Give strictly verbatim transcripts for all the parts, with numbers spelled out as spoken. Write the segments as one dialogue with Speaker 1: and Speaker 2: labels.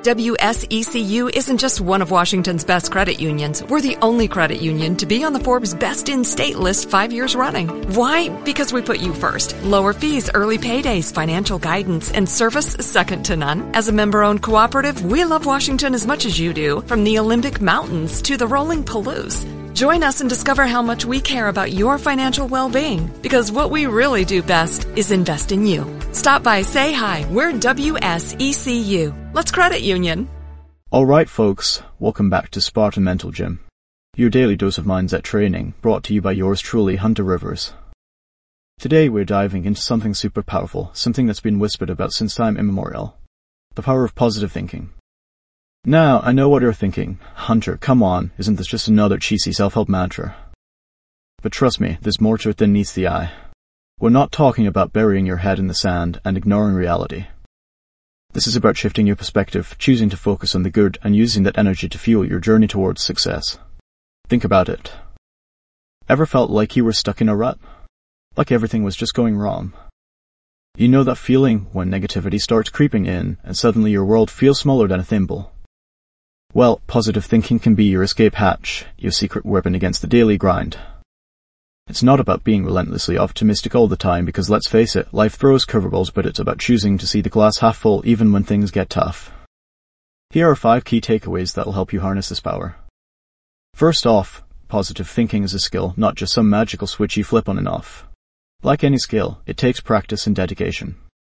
Speaker 1: W S E C U isn't just one of Washington's best credit unions. We're the only credit union to be on the Forbes Best in State list five years running. Why? Because we put you first. Lower fees, early paydays, financial guidance, and service second to none. As a member-owned cooperative, we love Washington as much as you do, from the Olympic Mountains to the rolling Palouse. Join us and discover how much we care about your financial well-being, because what we really do best is invest in you. Stop by, say hi. We're W S E C U. Let's credit union.
Speaker 2: Alright folks, welcome back to Spartan Mental Gym, your daily dose of mindset training, brought to you by yours truly, Hunter Rivers. Today we're diving into something super powerful, something that's been whispered about since time immemorial. The power of positive thinking. Now, I know what you're thinking. Hunter, come on, isn't this just another cheesy self-help mantra? But trust me, there's more to it than meets the eye. We're not talking about burying your head in the sand and ignoring reality. This is about shifting your perspective, choosing to focus on the good, and using that energy to fuel your journey towards success. Think about it. Ever felt like you were stuck in a rut? Like everything was just going wrong? You know that feeling when negativity starts creeping in, and suddenly your world feels smaller than a thimble? Well, positive thinking can be your escape hatch, your secret weapon against the daily grind. It's not about being relentlessly optimistic all the time, because let's face it, life throws curveballs, but it's about choosing to see the glass half full even when things get tough. Here are five key takeaways that'll help you harness this power. First off, positive thinking is a skill, not just some magical switch you flip on and off. Like any skill, it takes practice and dedication.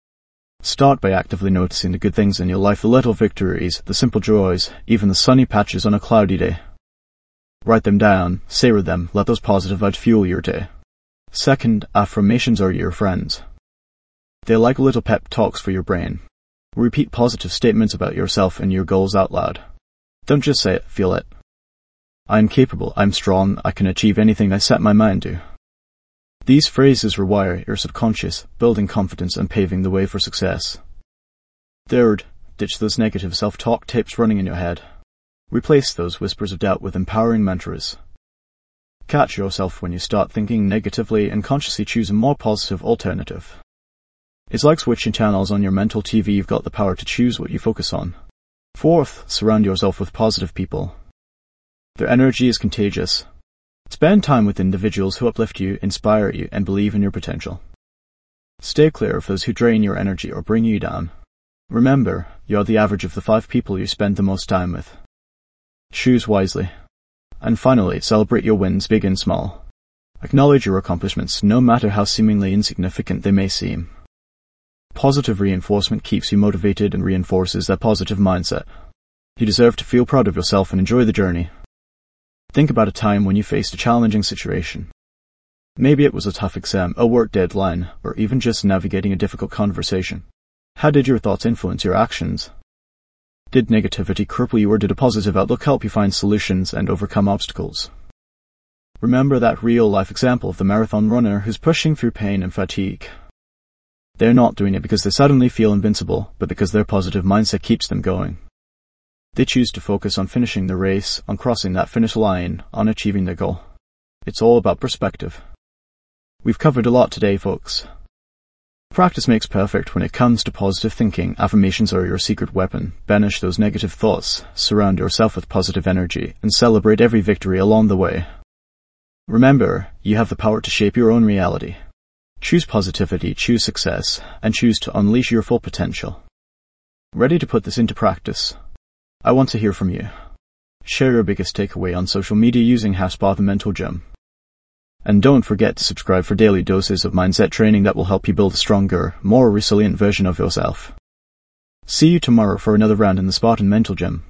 Speaker 2: Start by actively noticing the good things in your life, the little victories, the simple joys, even the sunny patches on a cloudy day. Write them down, savor them, let those positive vibes fuel your day. Second, affirmations are your friends. They're like little pep talks for your brain. Repeat positive statements about yourself and your goals out loud. Don't just say it, feel it. I'm capable, I'm strong, I can achieve anything I set my mind to. These phrases rewire your subconscious, building confidence and paving the way for success. Third, ditch those negative self-talk tapes running in your head. Replace those whispers of doubt with empowering mantras. Catch yourself when you start thinking negatively and consciously choose a more positive alternative. It's like switching channels on your mental T V. You've got the power to choose what you focus on. Fourth, surround yourself with positive people. Their energy is contagious. Spend time with individuals who uplift you, inspire you, and believe in your potential. Stay clear of those who drain your energy or bring you down. Remember, you're the average of the five people you spend the most time with. Choose wisely. And finally, celebrate your wins, big and small. Acknowledge your accomplishments, no matter how seemingly insignificant they may seem. Positive reinforcement keeps you motivated and reinforces that positive mindset. You deserve to feel proud of yourself and enjoy the journey. Think about a time when you faced a challenging situation. Maybe it was a tough exam, a work deadline, or even just navigating a difficult conversation. How did your thoughts influence your actions? Did negativity cripple you, or did a positive outlook help you find solutions and overcome obstacles? Remember that real-life example of the marathon runner who's pushing through pain and fatigue. They're not doing it because they suddenly feel invincible, but because their positive mindset keeps them going. They choose to focus on finishing the race, on crossing that finish line, on achieving their goal. It's all about perspective. We've covered a lot today, folks. Practice makes perfect when it comes to positive thinking. Affirmations are your secret weapon. Banish those negative thoughts, surround yourself with positive energy, and celebrate every victory along the way. Remember, you have the power to shape your own reality. Choose positivity, choose success, and choose to unleash your full potential. Ready to put this into practice? I want to hear from you. Share your biggest takeaway on social media using hashtag the mental gym. And don't forget to subscribe for daily doses of mindset training that will help you build a stronger, more resilient version of yourself. See you tomorrow for another round in the Spartan Mental Gym.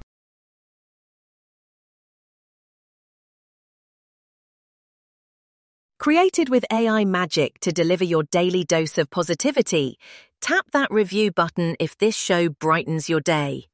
Speaker 3: Created with A I magic to deliver your daily dose of positivity, tap that review button if this show brightens your day.